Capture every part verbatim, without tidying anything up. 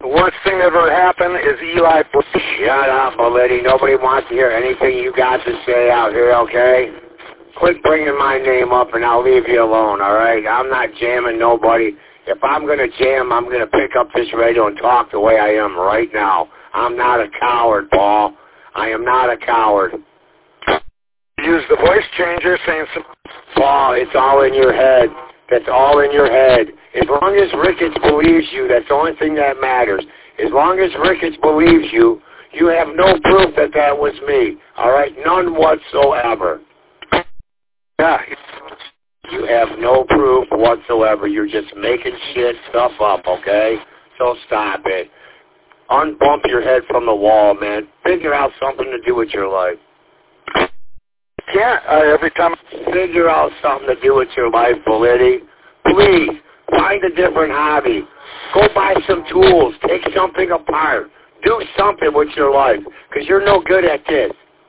The worst thing that ever happened is Eli... Shut up, Belletti. Nobody wants to hear anything you got to say out here, okay? Quit bringing my name up and I'll leave you alone, all right? I'm not jamming nobody. If I'm going to jam, I'm going to pick up this radio and talk the way I am right now. I'm not a coward, Paul. I am not a coward. Use the voice changer saying some... Paul, it's all in your head. That's all in your head. As long as Ricketts believes you, that's the only thing that matters. As long as Ricketts believes you, you have no proof that that was me. All right? None whatsoever. Yeah. You have no proof whatsoever. You're just making shit stuff up, okay? So stop it. Unbump your head from the wall, man. Figure out something to do with your life. Can't. Uh, every time... Figure out something to do with your life, Belletti. Please, find a different hobby. Go buy some tools. Take something apart. Do something with your life, because you're no good at this.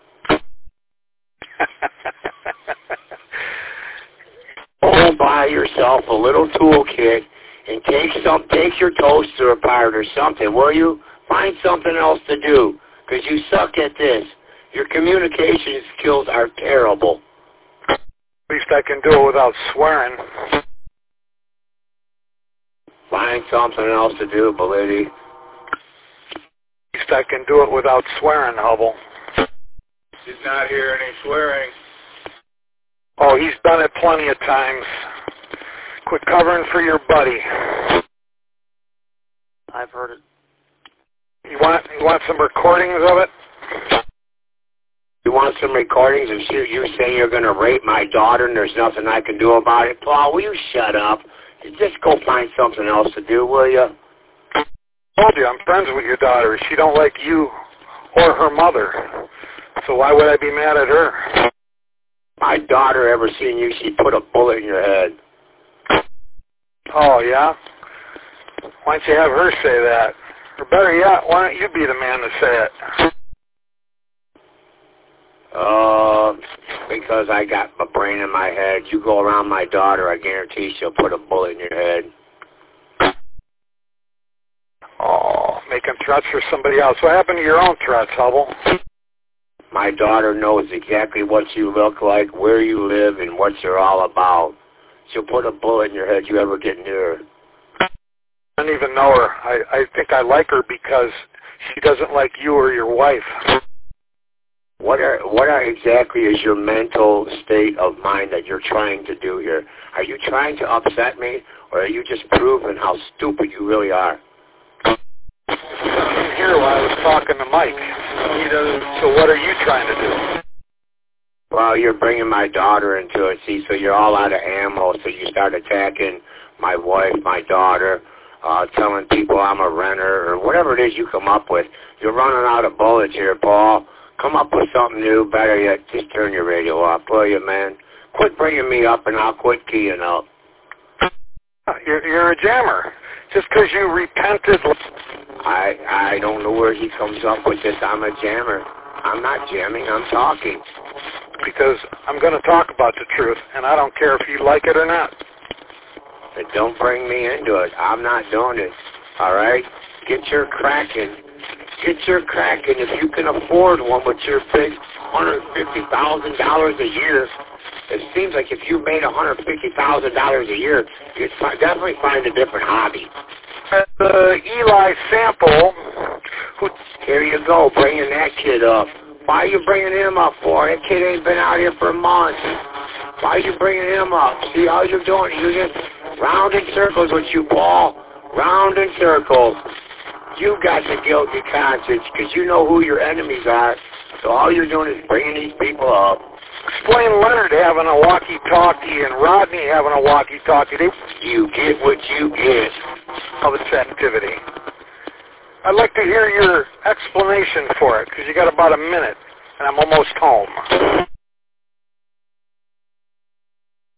Go buy yourself a little toolkit and take some, take your toaster apart or something, will you? Find something else to do, because you suck at this. Your communication skills are terrible. At least I can do it without swearing. Find something else to do, Belletti. At least I can do it without swearing, Hubble. He's not hearing any swearing. Oh, he's done it plenty of times. Quit covering for your buddy. I've heard it. You want you want some recordings of it? You want some recordings of you, you saying you're going to rape my daughter and there's nothing I can do about it? Paul, will you shut up? Just go find something else to do, will you? I told you, I'm friends with your daughter. She don't like you or her mother. So why would I be mad at her? My daughter ever seen you, she'd put a bullet in your head. Oh, yeah? Why don't you have her say that? Or better yet, why don't you be the man to say it? Uh, because I got my brain in my head. You go around my daughter, I guarantee she'll put a bullet in your head. Oh, making threats for somebody else. What happened to your own threats, Hubble? My daughter knows exactly what you look like, where you live, and what you're all about. She'll put a bullet in your head if you ever get near her. I don't even know her. I, I think I like her because she doesn't like you or your wife. What are what are exactly is your mental state of mind that you're trying to do here? Are you trying to upset me, or are you just proving how stupid you really are? I didn't hear while I was talking to Mike. He doesn't, so what are you trying to do? Well, you're bringing my daughter into it, see, so you're all out of ammo, so you start attacking my wife, my daughter, uh, telling people I'm a renter, or whatever it is you come up with. You're running out of bullets here, Paul. Come up with something new. Better yet, just turn your radio off, will you, man? Quit bringing me up, and I'll quit keying up. You're, you're a jammer. Just because you repented... I I don't know where he comes up with this. I'm a jammer. I'm not jamming. I'm talking. Because I'm going to talk about the truth, and I don't care if you like it or not. But don't bring me into it. I'm not doing it. All right? Get your cracking. Get your cracking. If you can afford one with your big one hundred fifty thousand dollars a year, it seems like if you made one hundred fifty thousand dollars a year, you'd definitely find a different hobby. The Eli Sample, who, here you go, bringing that kid up. Why are you bringing him up for? That kid ain't been out here for months. Why are you bringing him up? See how you're doing? You're just round in circles with you, Paul. Round in circles. You got the guilty conscience because you know who your enemies are. So all you're doing is bringing these people up. Explain Leonard having a walkie-talkie and Rodney having a walkie-talkie. They, you get what you get. Of this activity. I'd like to hear your explanation for it because you got about a minute and I'm almost home.